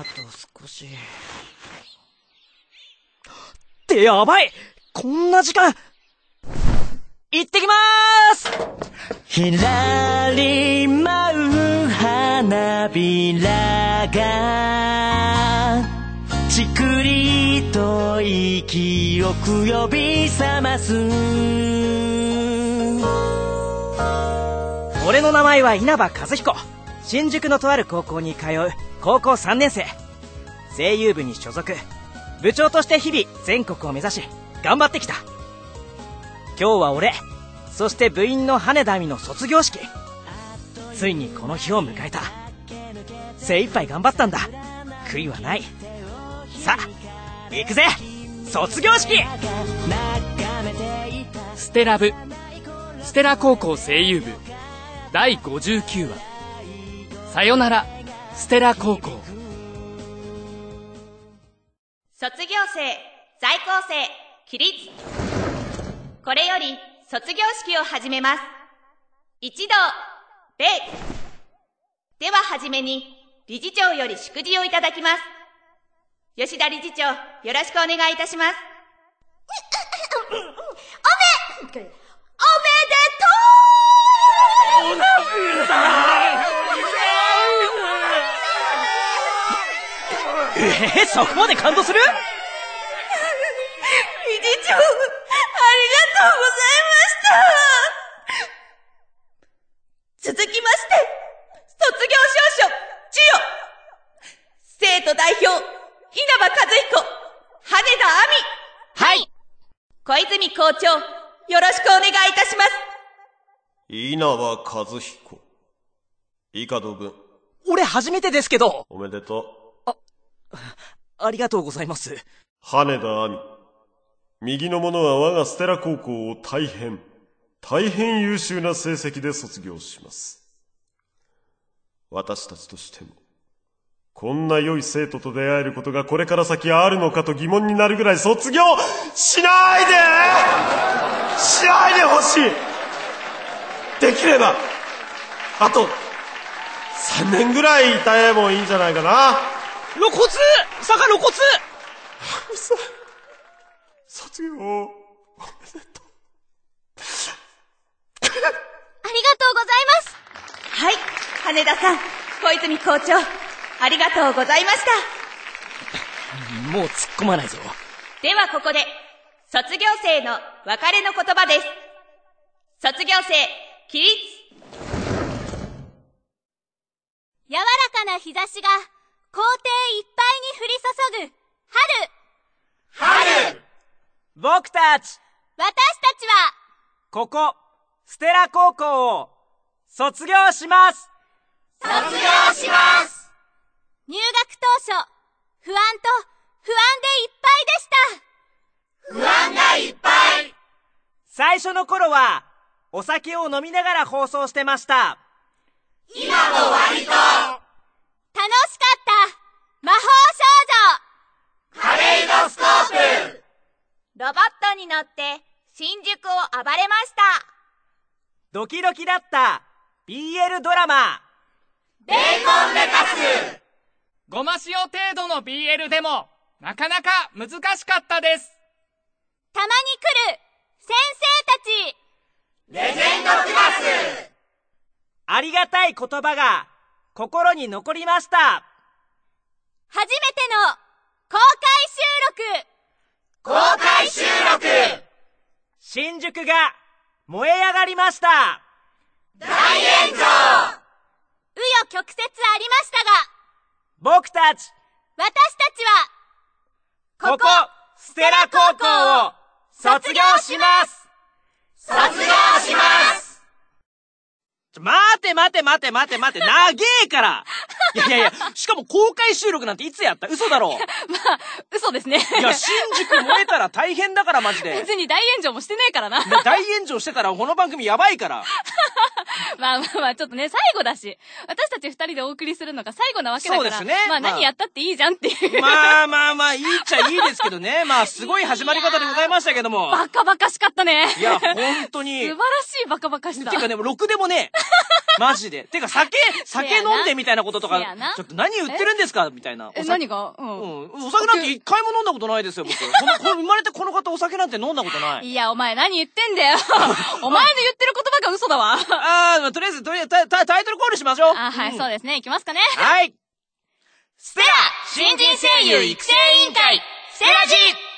と少し。ってやばい！こんな時間！行ってきまーす！ひらり舞う花びらがちくりと息をく呼び覚ます俺の名前は稲葉和彦。新宿のとある高校に通う高校3年生。声優部に所属。部長として日々全国を目指し頑張ってきた。今日は俺、そして部員の羽田亜美の卒業式。ついにこの日を迎えた。精一杯頑張ったんだ。悔いはない。さあ行くぜ、卒業式。 ステラ部、ステラ高校声優部第59話、さよならステラ高校。 卒業生、在校生、起立。これより卒業式を始めます。一同、礼。でははじめに理事長より祝辞をいただきます。吉田理事長、よろしくお願いいたします。おめでとう。そこまで感動する？ 理事長、ありがとうございました。続きまして、卒業証書、授与。生徒代表、稲葉和彦、羽田亜美。 はい。 小泉校長、よろしくお願いいたします。 稲葉和彦。以下同文。 俺初めてですけど。 おめでとありがとうございます。 羽田亜美。右の者は我がステラ高校を大変優秀な成績で卒業します。私たちとしても、こんな良い生徒と出会えることがこれから先あるのかと疑問になるぐらい卒業しないでほしい。できれば、あと、3年ぐらいいたえもいいんじゃないかな。 露骨！坂露骨！ 卒業、おめでとう。 ありがとうございます。はい、羽田さん、小泉校長、ありがとうございました。 もう突っ込まないぞ。 ではここで、卒業生の別れの言葉です。卒業生、起立。 柔らかな日差しが校庭いっぱいに降り注ぐ春。 僕たち、 私たちはここ、ステラ高校を卒業します。 入学当初、不安がいっぱいでした。 最初の頃は、お酒を飲みながら放送してました。 今も割と楽しかった魔法少女カレイドスコープ。 ロボットに乗って新宿を暴れました。 ドキドキだった BL ドラマ。 ベーコンレタス。 ごま塩程度の BL でもなかなか難しかったです。 たまに来る先生たち。レジェンドクラス。 ありがたい言葉が心に残りました。 初めての公開収録。 新宿が燃え上がりました。 大炎上。紆余曲折ありましたが、 僕たち、 私たちはここステラ高校を卒業します。待て、長えから。いや、しかも公開収録なんていつやった？嘘だろ。 まあ、嘘ですね。 いや、新宿燃えたら大変だからマジで。 別に大炎上もしてねえからな。 大炎上してたらこの番組やばいから。 まあ、ちょっとね、最後だし、私たち二人でお送りするのが最後なわけだから。 そうですね。 まあ、何やったっていいじゃんっていう。 まあ、いいっちゃいいですけどね。まあ、すごい始まり方でございましたけども。 バカバカしかったね。 いや、本当に。 素晴らしいバカバカしさ。 てかね、ろくでもね。 マジで。てか酒飲んでみたいなこととか、ちょっと何言ってるんですかみたいな。 何が？ お酒なんて一回も飲んだことないですよ、僕。生まれてこの方お酒なんて飲んだことない。 いや、お前何言ってんだよ。お前の言ってる言葉が嘘だわ。 とりあえず、タイトルコールしましょう。 はい、そうですね。いきますかね。 はい。 ステラ新人声優育成委員会ステラジ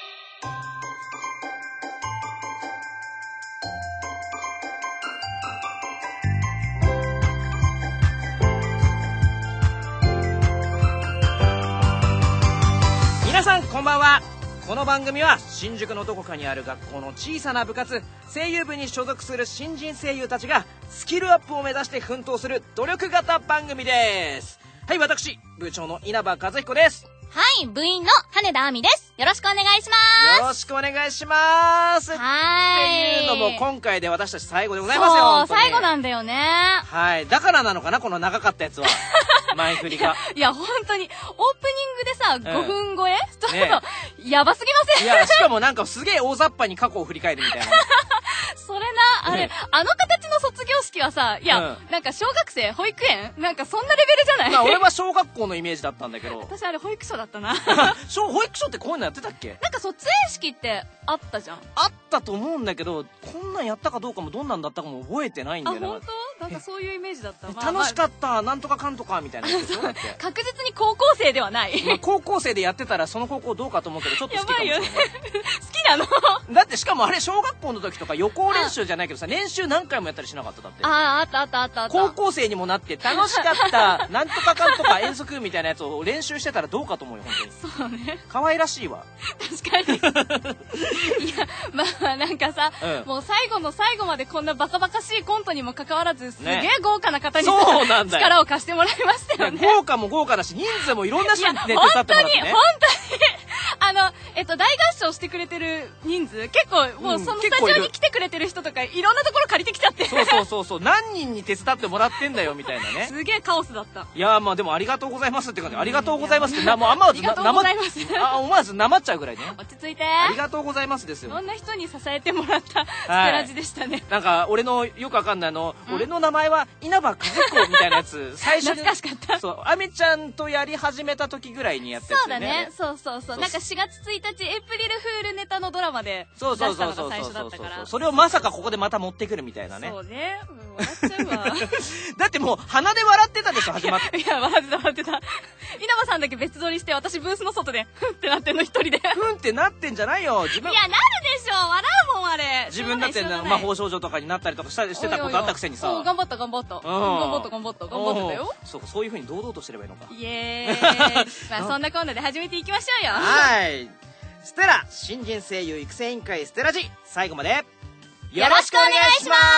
皆さんこんばんは。この番組は新宿のどこかにある学校の小さな部活、声優部に所属する新人声優たちがスキルアップを目指して奮闘する努力型番組です。はい、私部長の稲葉和彦です。 はい、部員の羽田亜美です。よろしくお願いします。 よろしくお願いします。っていうのも今回で私たち最後でございますよ。 そう、最後なんだよね。 はい、だからなのかな、この長かったやつは。前振りが。 いや、本当に、オープニングでさ、5分超えちょっと、やばすぎません？ いや、しかもなんかすげえ大雑把に過去を振り返るみたいな。 それな、あれ、あの形の卒業式はさ、いや、なんか小学生、保育園なんかそんなレベルじゃない？ まあ俺は小学校のイメージだったんだけど。 私あれ保育所だったな。 保育所ってこういうのやってたっけ？ なんか卒園式ってあったじゃん。 あったと思うんだけど、こんなんやったかどうかもどんなんだったかも覚えてないんだよね。 あ、本当？なんかそういうイメージだった。 楽しかった、なんとかかんとかみたいなやつでしょだって。 確実に高校生ではない。 高校生でやってたらその高校どうかと思うけど、ちょっと好きかもしれない。 好きなの？ だってしかもあれ小学校の時とか予行練習じゃないけどさ、練習何回もやったりしなかった？だって。 あった。 高校生にもなって楽しかった、なんとかかんとか遠足みたいなやつを練習してたらどうかと思うよ、本当に。 そうね。 可愛らしいわ。 確かに。いや、まあなんかさ、もう最後の最後までこんなバカバカしいコントにもかかわらず、すげえ豪華な方に力を貸してもらいましたよね。 豪華も豪華だし、人数もいろんな人に手伝ってもらってね。 本当に、大合唱してくれてる人数、結構、もうそのスタジオに来てくれてる人とか、いろんなところ借りてきちゃって。 そう、何人に手伝ってもらってんだよ、みたいなね。 すげえカオスだった。 いやー、まあでもありがとうございますって感じ。ありがとうございますって、もう思わず思わずなまっちゃうぐらいね。 落ち着いて。 ありがとうございますですよ。 いろんな人に支えてもらったステラジでしたね。 なんか、俺のよくわかんない俺の名前は稲葉和彦みたいなやつ、最初に。 懐かしかった。 そう、アメちゃんとやり始めた時ぐらいにやってたよね。 そうだね。そう。なんか4月1日、エイプリルフールネタのドラマで出したのが最初だったから。 それをまさかここでまた持ってくるみたいなね。 そうね。笑っちゃうわ。 だってもう鼻で笑ってたでしょ、始まって。 いや、笑ってた。稲葉さんだけ別撮りして、私ブースの外で、ふんってなってんの一人で。 ふんってなってんじゃないよ、自分。 いや、なるでしょ、笑うもん、あれ。 自分だって魔法少女とかになったりとかしてたことあったくせにさ。 頑張った。頑張ったよ。 そういう風に堂々としてればいいのか。 イエーイ。まあそんなコーナーで始めていきましょうよ。 はい。ステラ新人声優育成委員会ステラジ、最後までよろしくお願いします。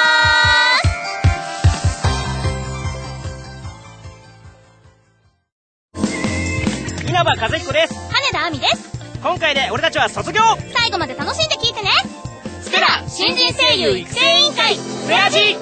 稲葉和彦です。 羽田亜美です。 今回で俺たちは卒業。 最後まで楽しんで聞いてね。 ステラ新人声優育成委員会ステラジ。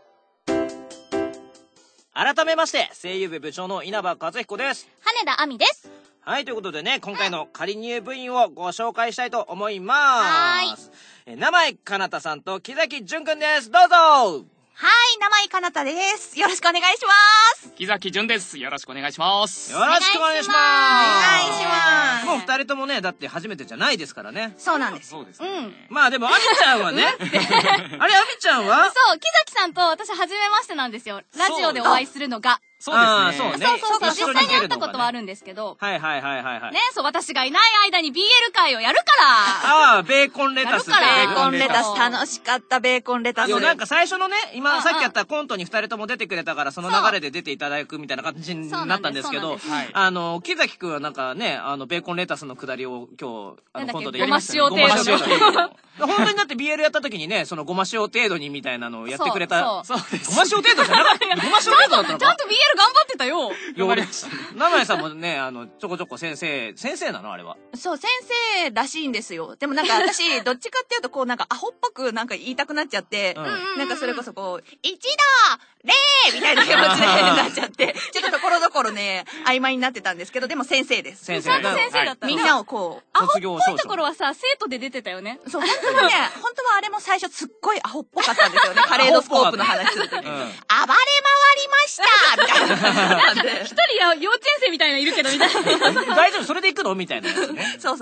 改めまして声優部部長の稲葉和彦です。 羽田亜美です。 はい、ということでね、今回の仮入部員をご紹介したいと思います。名前かなたさんと木崎淳くんです。どうぞ。 はい、名前かなたです。よろしくお願いします。 木崎淳です。よろしくお願いします。 よろしくお願いします。 お願いします。 もう二人ともね、だって初めてじゃないですからね。 そうなんです。 そうですね。 まあでも、あみちゃんはね。あれ、あみちゃんはそう、木崎さんと私初めましてなんですよ。ラジオでお会いするのが。 そうですね。 そう、実際に会ったことはあるんですけど。 はい。 ね、そう、私がいない間に BL 会をやるから。 ああ、ベーコンレタス。 ベーコンレタス、楽しかったベーコンレタス。 なんか最初のね、今さっきやったコントに二人とも出てくれたから、その流れで出ていただくみたいな感じになったんですけど、木崎くんはなんかね、ベーコンレタスのくだりを今日、コントでやりましたね。 ごま塩程度。 本当にだって BL やった時にね、そのごま塩程度にみたいなのをやってくれた。 そうごま塩程度じゃなかった。ごま塩程度だったのか。 ちゃんと BL 頑張ってたよ。 名前さんもね、ちょこちょこ先生なのあれは。 そう、先生らしいんですよ。でもなんか私、どっちかっていうとこうなんかアホっぽくなんか言いたくなっちゃって、なんかそれこそこう、一度礼みたいな気持ちでなっちゃって、ちょっとところどころね、曖昧になってたんですけど、でも先生です。 ちゃんと先生だったの。 みんなをこう、 アホっぽいところはさ、生徒で出てたよね。 そう、本当にね、本当はあれも最初すっごいアホっぽかったんですよね。カレードスコープの話するときに。暴れ回一人幼稚園生みたいなのいるけど、みたいな。 大丈夫それで行くのみたいなやつね。 そう。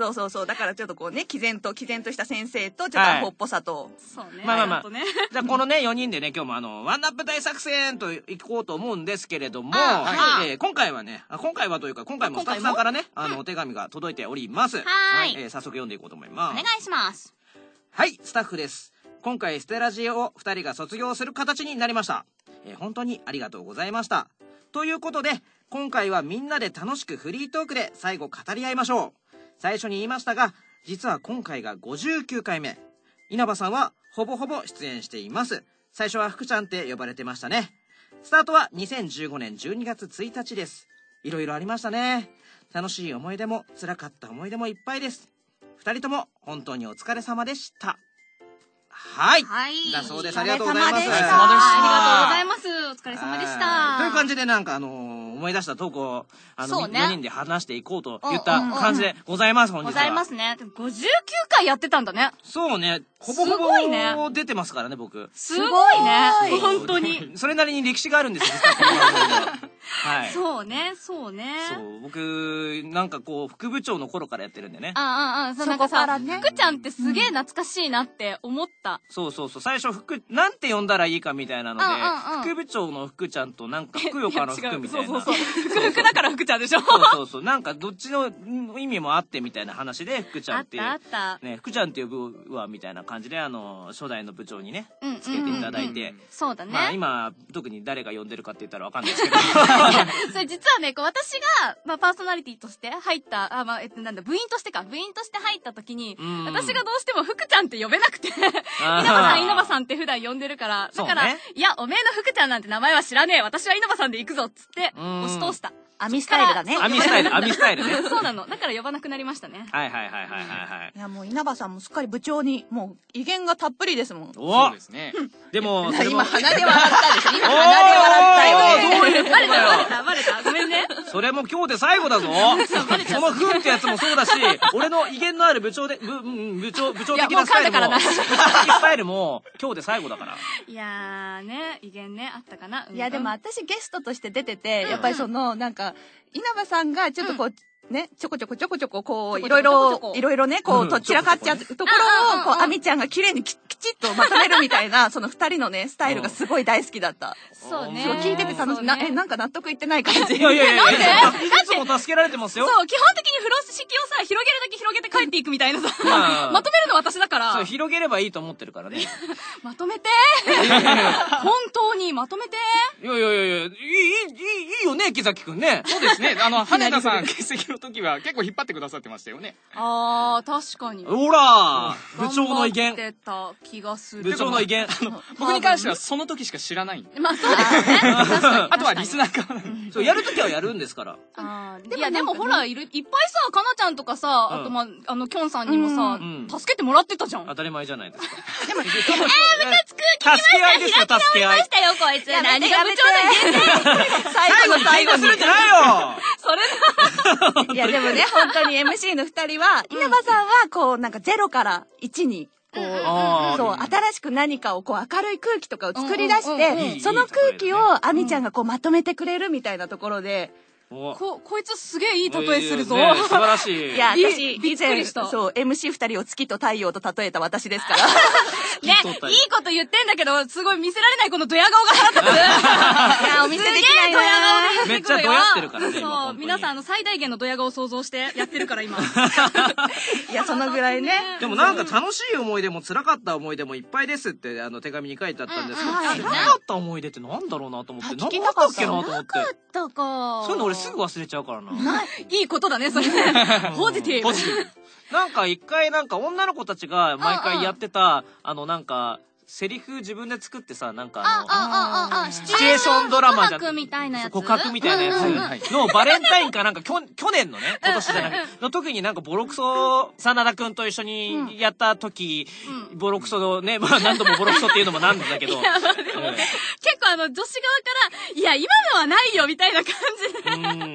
だからちょっとこうね、毅然とした先生と、ちょっとアホっぽさと。 そうね。 まあ。じゃあこのね、4人でね、今日もワンナップ大作戦と行こうと思うんですけれども、今回はね、今回もスタッフさんからね、お手紙が届いております。早速読んでいこうと思います。 お願いします。 はい、スタッフです。今回ステラジを2人が卒業する形になりました。本当にありがとうございました。ということで、今回はみんなで楽しくフリートークで最後語り合いましょう。最初に言いましたが、実は今回が59回目。稲葉さんはほぼほぼ出演しています。最初は福ちゃんって呼ばれてましたね。スタートは2015年12月1日です。いろいろありましたね。楽しい思い出も辛かった思い出もいっぱいです。2人とも本当にお疲れ様でした。はい。だそうです。ありがとうございます。 ありがとうございます。お疲れ様でした。 という感じで思い出したトークを、4人で話していこうといった感じでございます、本日は。 ございますね。59回やってたんだね。 そうね。ほぼほぼ出てますからね、僕。 すごいね。本当に。 それなりに歴史があるんですよ、実は。はい。 そうね。 そう、僕、なんかこう、副部長の頃からやってるんでね。 そうなんかさ、福ちゃんってすげえ懐かしいなって思った。 そう。最初、なんて呼んだらいいかみたいなので、副部長の福ちゃんとなんか、ふくよかの福みたいな。 そう。福だから福ちゃんでしょ。 そう。なんか、どっちの意味もあってみたいな話で、福ちゃんっていう。 あった。 ね、福ちゃんって呼ぶわ、みたいな感じで、初代の部長にね、つけていただいて。 そうだね。 まあ、今、特に誰が呼んでるかって言ったらわかんないですけど。 それ実はね、私が、パーソナリティとして入った、部員として入った時に、私がどうしても福ちゃんって呼べなくて、稲葉さんって普段呼んでるから、だから、いや、おめえの福ちゃんなんて名前は知らねえ、私は稲葉さんで行くぞっつって、押し通した。 網スタイルだね。 網スタイルね。 そうなの。だから呼ばなくなりましたね。 はい。 いや、もう稲葉さんもすっかり部長に、もう威厳がたっぷりですもん。 そうですね。でも、 今鼻で笑ったでしょ。今鼻で笑ったよね。 バレた。ごめんね。 それも今日で最後だぞ。そのふんってやつもそうだし、俺の威厳のある部長的なスタイルも今日で最後だから。 いやーね、威厳ね、あったかな。 いや、でも私ゲストとして出てて、やっぱりなんか、稲葉さんがちょっとこう、ね、ちょこちょこ、こう、いろいろね、こう、とっちらかっちゃうところを、こう、アミちゃんが綺麗にきちっとまとめるみたいな、その二人のね、スタイルがすごい大好きだった。 そうね。 聞いてて楽しい。なんか納得いってない感じ。 いや、なんでいつも助けられてますよ。 そう、基本的に風呂敷をさ、広げるだけ広げて帰っていくみたいなさ、まとめるの私だから。 そう、広げればいいと思ってるからね。 まとめて本当にまとめて。 いや、いいよね、木崎くんね。 そうですね。羽田さん欠席の時は結構引っ張ってくださってましたよね。 確かに。 ほら部長の威厳。 頑張ってた気がする。 部長の威厳。 僕に関してはその時しか知らないんで。 まあそうですね。 あとはリスナーから。 そう、やるときはやるんですから。 いや、でもほら、いっぱいさ、かなちゃんとかさ、あときょんさんにもさ、助けてもらってたじゃん。 当たり前じゃないですか。 でも、ムカつく、聞きました。 助け合いですよ、助け合い。 助け合いましたよ、こいつ。何が部長の限界。 最後にするんじゃないよ。 それいや、でもね、本当に MC の二人は、稲葉さんは、こう、なんか0から1に、こう、そう、新しく何かをこう明るい空気とかを作り出して、その空気をアミちゃんがこうまとめてくれるみたいなところで、 こいつすげえいい例えするぞ。 素晴らしい。 いや、私、以前、そう、MC 二人を月と太陽と例えた私ですから。 ね、いいこと言ってんだけど、すごい見せられないこのドヤ顔が腹立つ。いや、お見せできないドヤ顔でめっちゃドヤってるからね。 そう、皆さん最大限のドヤ顔を想像してやってるから今。 いや、そのぐらいね。 でもなんか楽しい思い出も辛かった思い出もいっぱいですって手紙に書いてあったんですけど、辛かった思い出ってなんだろうなと思って、何だったっけなと思って。辛かったか。 そういうの俺すぐ忘れちゃうからな。 いいことだね、それ。ポジティブ。 なんか一回女の子たちが毎回やってた、なんか、セリフ自分で作ってさ、なんかシチュエーションドラマじゃん。 告白みたいなやつ。 告白みたいなやつのバレンタインかなんか去年のね、今年じゃなくの時になんかボロクソ、真田くんと一緒にやった時、ボロクソのね、まあ何度もボロクソっていうのもなんだけど。 結構女子側から、いや、今のはないよみたいな感じで。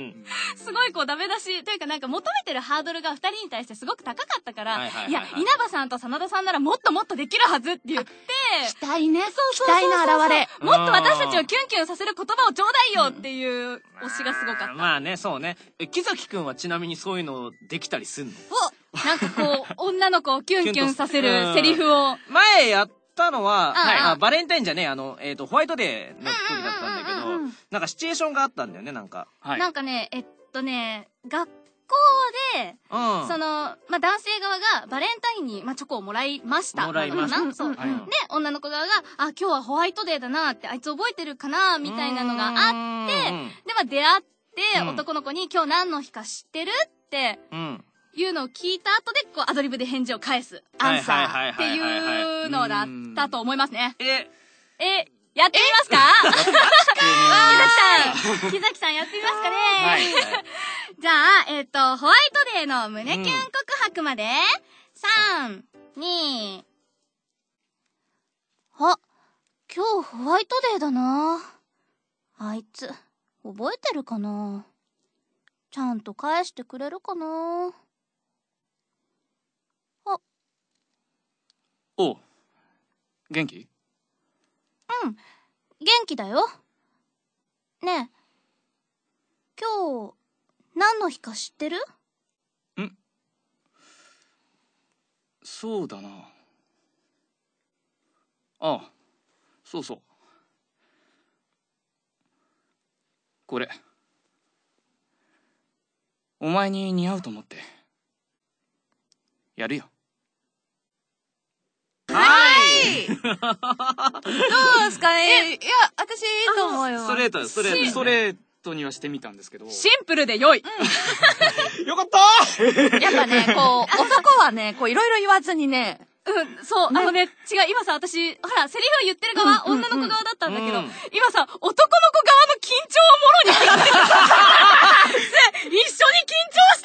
すごいこうダメ出し、というかなんか求めてるハードルが2人に対してすごく高かったから、いや、稲葉さんと真田さんならもっともっとできるはずって言って、 期待ね。 そう期待の表れ。 もっと私たちをキュンキュンさせる言葉をちょうだいよっていう推しがすごかった。 まあね、そうね。木崎くんはちなみにそういうのできたりすんの？ なんかこう、女の子をキュンキュンさせるセリフを。 前やったのは、バレンタインじゃねえ、ホワイトデーの時だったんだけど、なんかシチュエーションがあったんだよね、なんか。 なんかね、学校で、その、まあ、男性側がバレンタインに、まあ、チョコをもらいました。 もらいました。 そう。で、女の子側が、あ、今日はホワイトデーだなって、あいつ覚えてるかなみたいなのがあって、で、まあ、出会って、男の子に今日何の日か知ってるって、いうのを聞いた後で、こう、アドリブで返事を返す。アンサーっていうのだったと思いますね。やってみますか？木崎さんやってみますかね？じゃあ、ホワイトデーの胸キュン告白まで、3、2、あ、今日ホワイトデーだな。あいつ、覚えてるかな？ちゃんと返してくれるかな？ おう、元気？ うん、元気だよ。ねえ、今日、何の日か知ってる？ そうだな。ああ、そうそう。これ、お前に似合うと思って、やるよ。 はい。どうですかね。いや、私いいと思うよ。 ストレートにはしてみたんですけど。 シンプルで良い。 よかったやっぱね、こう、男はね、こういろいろ言わずにね、 そう、違う、今さ、私、ほら、セリフを言ってる側、女の子側だったんだけど、今さ、男の子側の緊張をもろに食らってた。一緒に緊張した。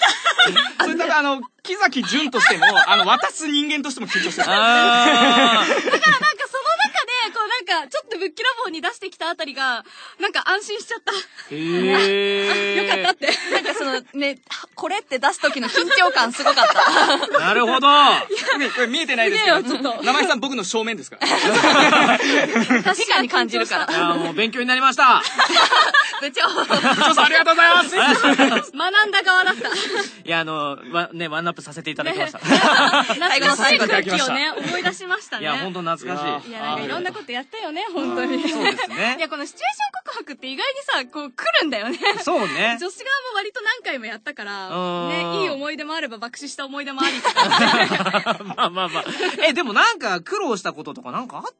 それだから、木崎純としても、渡す人間としても緊張してる。だからなんか、その中で、こうなんか、ちょっとぶっきらぼうに出してきたあたりが、なんか安心しちゃった。よかったって。 なんかそのね、これって出す時の緊張感すごかった。 なるほど。 これ見えてないですけど、生井さん僕の正面ですから。 確かに感じるから。 いや、もう勉強になりました。 部長さんありがとうございます。 学んだ側だった。いや、ワンナップさせていただきました。 最後の最後空気をね、思い出しましたね。 いや、ほんと懐かしい。 いや、なんかいろんなことやったよね、本当に。 そうですね。 いや、このシチュエーション告白って意外にさ、こう来るんだよね。 そうね。 女子側も割と何回もやったから、ね、いい思い出もあれば爆死した思い出もあり。 まあ。でもなんか苦労したこととかなんかあった？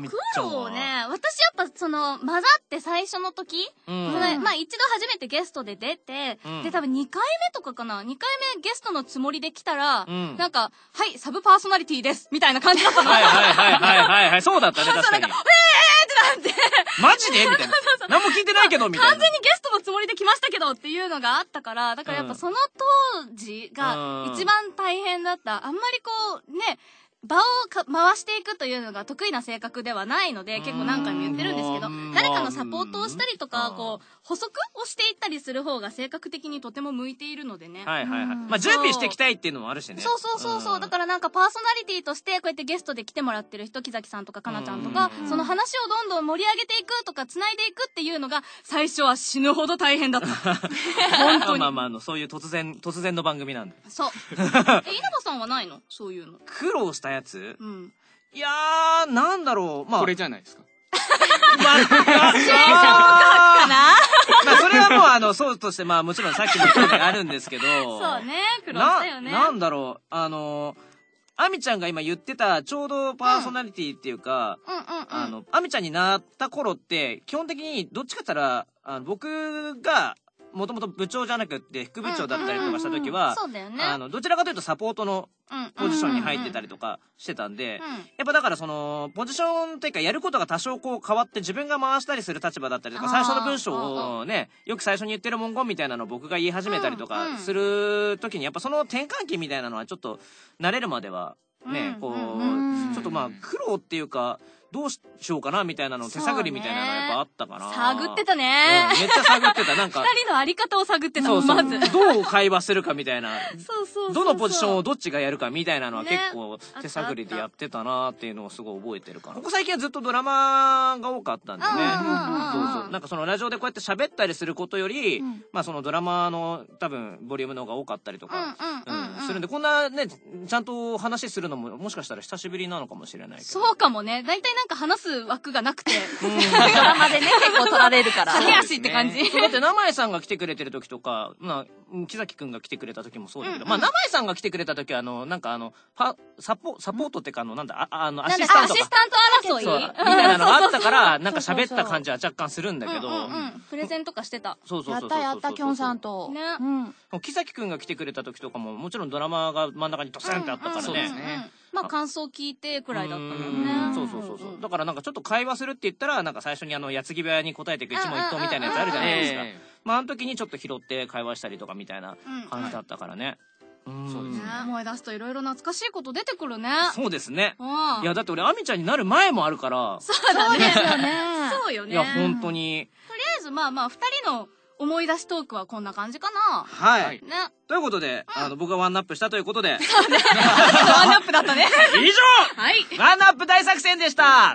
苦労ね、私やっぱその、混ざって最初の時、まあ一度初めてゲストで出て、で多分2回目とかかな、2回目ゲストのつもりで来たら、なんか、はい、サブパーソナリティです、みたいな感じだったの。 はい、そうだったね、確かに。 ってなって。 マジでみたいな。何も聞いてないけど、みたいな。 完全にゲストのつもりで来ましたけどっていうのがあったから、だからやっぱその当時が一番大変だった。あんまりこう、ね、場を回していくというのが得意な性格ではないので、結構何回も言ってるんですけど、誰かのサポートをしたりとか、こう、補足をしていったりする方が性格的にとても向いているのでね。 まあ準備していきたいっていうのもあるしね。 そう。だからなんかパーソナリティとしてこうやってゲストで来てもらってる人、木崎さんとかかなちゃんとか、その話をどんどん盛り上げていくとか繋いでいくっていうのが、最初は死ぬほど大変だった。本当に。 まあ、そういう突然の番組なんで。 そう。稲葉さんはないの？そういうの。 苦労したやつ？いやー、なんだろう。まあ。 これじゃないですか。 まあ、それはもう、そうとして、まあ、もちろんさっきのことであるんですけど。 そうね、苦労したよね。 なんだろう。アミちゃんが今言ってた、ちょうどパーソナリティっていうか、アミちゃんになった頃って、基本的に、どっちかって言ったら、僕が、もともと部長じゃなくって副部長だったりとかした時は、どちらかというとサポートのポジションに入ってたりとかしてたんで、やっぱだからその、ポジションっていうかやることが多少こう変わって自分が回したりする立場だったりとか、最初の文章をね、よく最初に言ってる文言みたいなのを僕が言い始めたりとかする時に、やっぱその転換期みたいなのはちょっと慣れるまではね、こう、ちょっとまあ苦労っていうか、 どうしようかなみたいなの、手探りみたいなのやっぱあったかな。 探ってたね。 めっちゃ探ってた。なんか。 二人のあり方を探ってたもん、 まず。 どう会話するかみたいな。 そう。 どのポジションをどっちがやるかみたいなのは結構手探りでやってたなっていうのをすごい覚えてるから。ここ最近はずっとドラマが多かったんでね。そう。なんかそのラジオでこうやって喋ったりすることより、まあそのドラマの多分ボリュームの方が多かったりとか、するんで、こんなね、ちゃんと話するのももしかしたら久しぶりなのかもしれないけど。 そうかもね。だいたいなんか話す枠がなくて。 ドラマでね、結構取られるから。 駆け足って感じ。 だって、名前さんが来てくれてる時とか、まあ、木崎くんが来てくれた時もそうだけど、まあ、名前さんが来てくれた時は、なんかサポートっていうか、なんだ、アシスタント。 アシスタント争いみたいなのがあったから、なんか喋った感じは若干するんだけど。 プレゼンとかしてた。 そう。 やった、きょんさんと。 ね。 木崎くんが来てくれた時とかも、もちろんドラマが真ん中にドセンってあったからね。 まあ感想聞いてくらいだったもんね。 そう。だからなんかちょっと会話するって言ったら、なんか最初に矢継ぎ早に答えていく一問一答みたいなやつあるじゃないですか。まああの時にちょっと拾って会話したりとかみたいな感じだったからね。 そうですね。思い出すといろいろ懐かしいこと出てくるね。 そうですね。いやだって俺アミちゃんになる前もあるから。 そうだね。そうよね。 いや本当に。 とりあえずまあ二人の思い出しトークはこんな感じかな。 はい。 ね。 ということで、僕がワンナップしたということで。 そうね。ワンナップだったね。 以上はい。 ワンナップ大作戦でしたは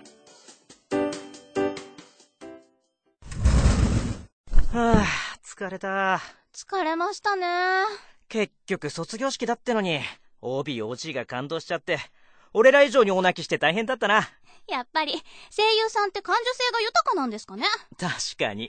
ぁ、疲れた。 疲れましたね。 結局卒業式だってのに、OB、OG が感動しちゃって、俺ら以上に大泣きして大変だったな。 やっぱり、声優さんって感受性が豊かなんですかね。 確かに。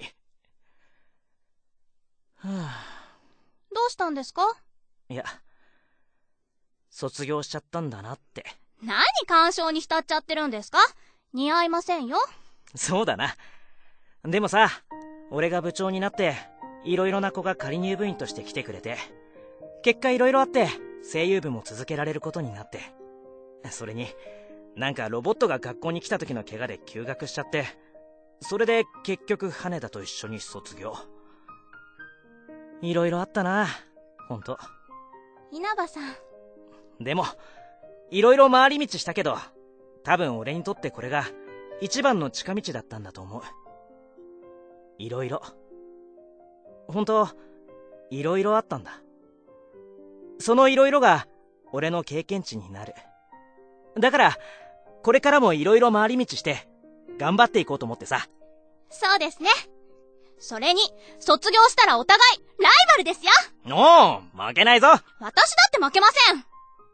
どうしたんですか？ いや、卒業しちゃったんだなって。 何感傷に浸っちゃってるんですか？似合いませんよ。 そうだな。でもさ、俺が部長になって、いろいろな子が仮入部員として来てくれて、結果いろいろあって、声優部も続けられることになって。それに、なんかロボットが学校に来た時の怪我で休学しちゃって、それで結局羽田と一緒に卒業。いろいろあったな、ほんと。 稲葉さん。 でも、いろいろ回り道したけど、多分俺にとってこれが一番の近道だったんだと思う。いろいろ。ほんと、いろいろあったんだ。そのいろいろが俺の経験値になる。だから、これからもいろいろ回り道して、頑張っていこうと思ってさ。 そうですね。それに、卒業したらお互い、ライバルですよ。 おう、負けないぞ。 私だって負けません。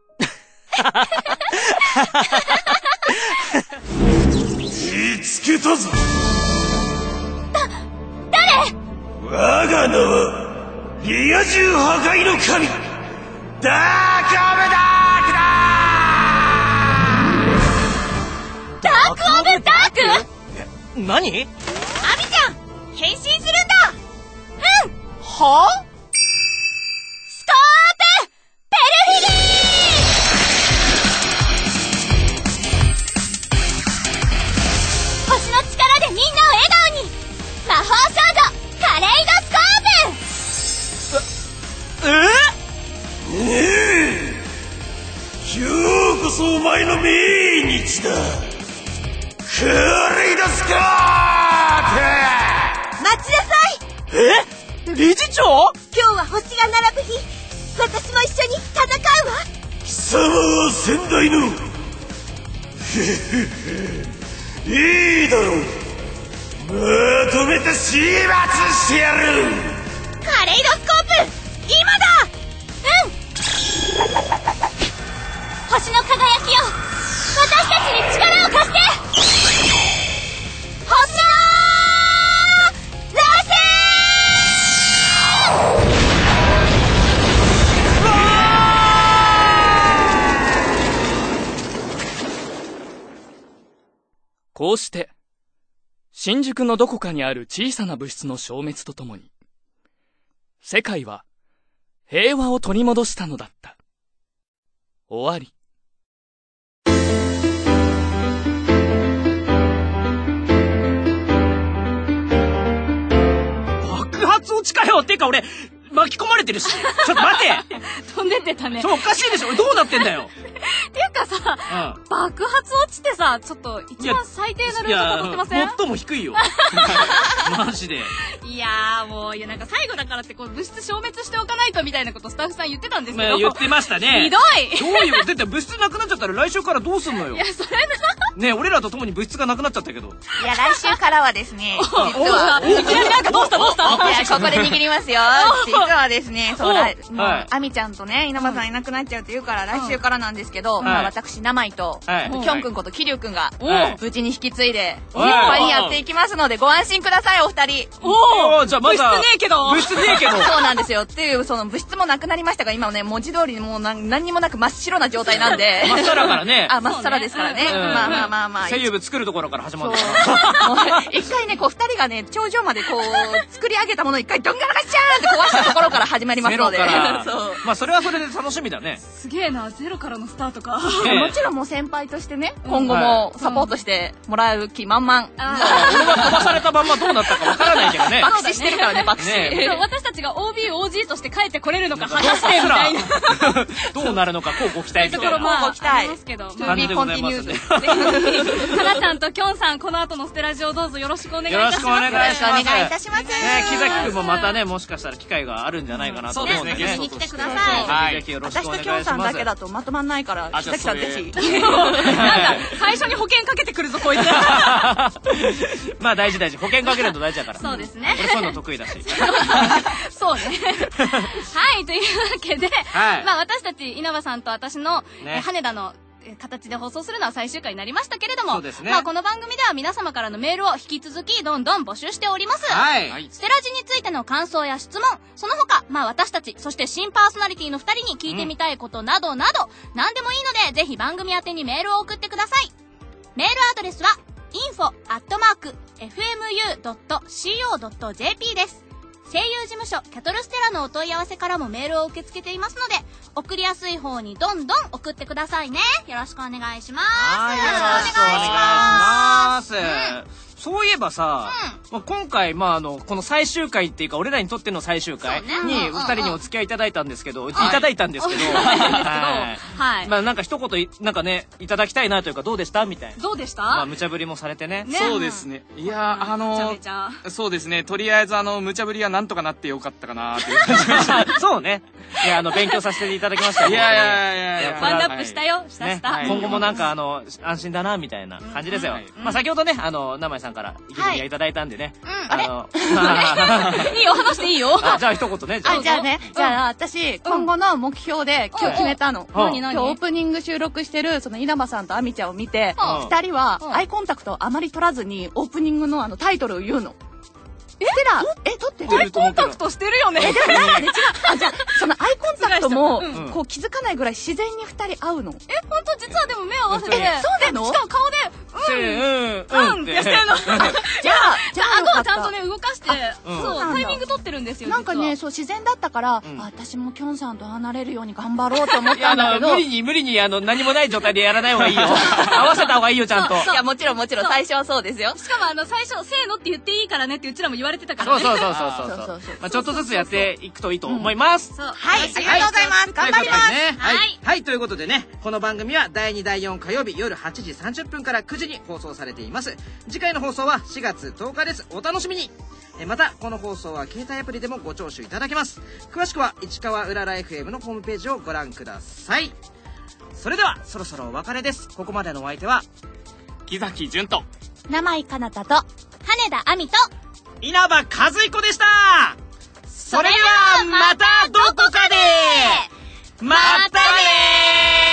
見つけたぞ。 誰？ 我が名はリア充破壊の神ダークオブダークだ。 ダークオブダーク？ 何？ アミちゃん変身するんだ。 はぁ？ スコープペルフィリー！星の力でみんなを笑顔に！魔法少女カレイドスコープ！ ようこそお前の命日だ。カレイドスコープ！ 待ちなさい！ 理事長？ 今日は星が並ぶ日。私も一緒に戦うわ。 貴様は先代のいいだろう。まとめて始末してやる。 カレイドスコープ今だ！星の輝きよ、私たちに力を貸して！星の螺旋！ こうして、新宿のどこかにある小さな物質の消滅とともに、世界は平和を取り戻したのだった。終わり。 爆発落ちかよ。っていうか俺巻き込まれてるし。ちょっと待て。 飛んでってたね。 そうおかしいでしょ。俺どうなってんだよ。 ていうかさ、爆発落ちてさ、ちょっと一番最低なルート辿ってません？ 最も低いよ。マジで。 いやーもう、なんか最後だからってこう物質消滅しておかないとみたいなことスタッフさん言ってたんですけど。 言ってましたね。 ひどい。 どういう、だって物質なくなっちゃったら来週からどうすんのよ。 いや、それな。 ね、俺らと共に物質がなくなっちゃったけど。 いや、来週からはですね、実は。 いきなりなんかどうしたいや、ここで握りますよ。実はですね、そう、もう、アミちゃんとね、稲葉さんいなくなっちゃうって言うから、来週からなんですけど、私、生井と、きょんくんこと桐生くんが、無事に引き継いで、立派にやっていきますので、ご安心ください、お二人。 じゃあまだ。 物質ねえけど。 物質ねえけど。 そうなんですよ。っていう、その物質もなくなりましたが、今ね、文字通りもう何にもなく真っ白な状態なんで。 真っさらからね。 あ、真っさらですからね。まあ。 声優部作るところから始まるんだから。 一回ね、こう、二人がね、頂上までこう、作り上げたものを一回どんがらがしちゃーって壊したところから始まりますので。 そう。まあ、それはそれで楽しみだね。 すげえな、ゼロからのスタートか。 もちろんもう先輩としてね、今後もサポートしてもらう気満々。 俺が飛ばされたまんまどうなったかわからないけどね。 爆死してるからね、爆死。 私たちが OB、OG として帰ってこれるのか果たしてみたいな。 どうなるのか、こうご期待みたいな。 こうご期待。 ますけど。 感じでございますね。 かなちゃんときょんさん、この後のステラジオどうぞよろしくお願いいたします。 よろしくお願いします。 お願いいたします。 木崎くんもまたね、もしかしたら機会があるんじゃないかなと思うんでね。 に来てください。 ぜひよろしくお願いします。 私ときょんさんだけだとまとまんないから、木崎さんぜひ。 なんか、最初に保険かけてくるぞ、こいつ。 まあ大事。保険かけると大事だから。 そうですね。 俺そういうの得意だし。 そうね。はい、というわけで、まあ私たち、稲葉さんと私の、羽田の形で放送するのは最終回になりましたけれども、まあこの番組では皆様からのメールを引き続きどんどん募集しております。ステラジについての感想や質問、その他、まあ私たち、そして新パーソナリティの2人に聞いてみたいことなどなど、何でもいいので、ぜひ番組宛てにメールを送ってください。メールアドレスは、info@fmu.co.jp です。声優事務所キャトルステラのお問い合わせからもメールを受け付けていますので、送りやすい方にどんどん送ってくださいね。よろしくお願いします。 よろしくお願いします。そういえばさ、今回、まあこの最終回っていうか、俺らにとっての最終回に、二人にお付き合いいただいたんですけど、まあなんか一言、なんかね、いただきたいなというか、どうでしたみたいな。 どうでしたまあ無茶ぶりもされてね。 そうですね。いや、そうですね。とりあえず無茶ぶりはなんとかなってよかったかなっていう感じがしました。 そうね。いや、勉強させていただきました。 いや。 ワンダップしたよ。した。 今後もなんか安心だな、みたいな感じですよ。まあ先ほどね、生井さんから意見いただいたんでね。 いいよ、話していいよ。 じゃあ一言ね。 じゃあ私、今後の目標で今日決めたの。今日オープニング収録してる、その稲葉さんとアミちゃんを見て、二人はアイコンタクトをあまり取らずに、オープニングのタイトルを言うの。撮ってる？ アイコンタクトしてるよね。 でもなんかね、違う。じゃあ、そのアイコンタクトも、こう気づかないぐらい自然に二人合うの。 ほんと実はでも目を合わせて。 そうなの？ しかも顔で、ってしてるの。じゃあ、顎はちゃんとね、動かして、そう、タイミング取ってるんですよ。 なんかね、そう、自然だったから、私もキョンさんと離れるように頑張ろうと思ったんだけど。 無理に、何もない状態でやらない方がいいよ。合わせた方がいいよ、ちゃんと。 いや、もちろん、最初はそうですよ。 しかも最初、せーのって言っていいからねってうちらも言われてたからね。 そう。まあちょっとずつやっていくといいと思います。 はい、ありがとうございます。頑張ります。 はい、ということでね、この番組は第2、第4火曜日夜8時30分から9時に放送されています。次回の放送は4月10日です。お楽しみに。また、この放送は携帯アプリでもご聴取いただけます。詳しくは、市川うらら FM のホームページをご覧ください。それでは、そろそろお別れです。ここまでのお相手は、 木崎純と、 生井かなたと、 羽田亜美と、 稲葉和彦でした。それではまたどこかで、またねー。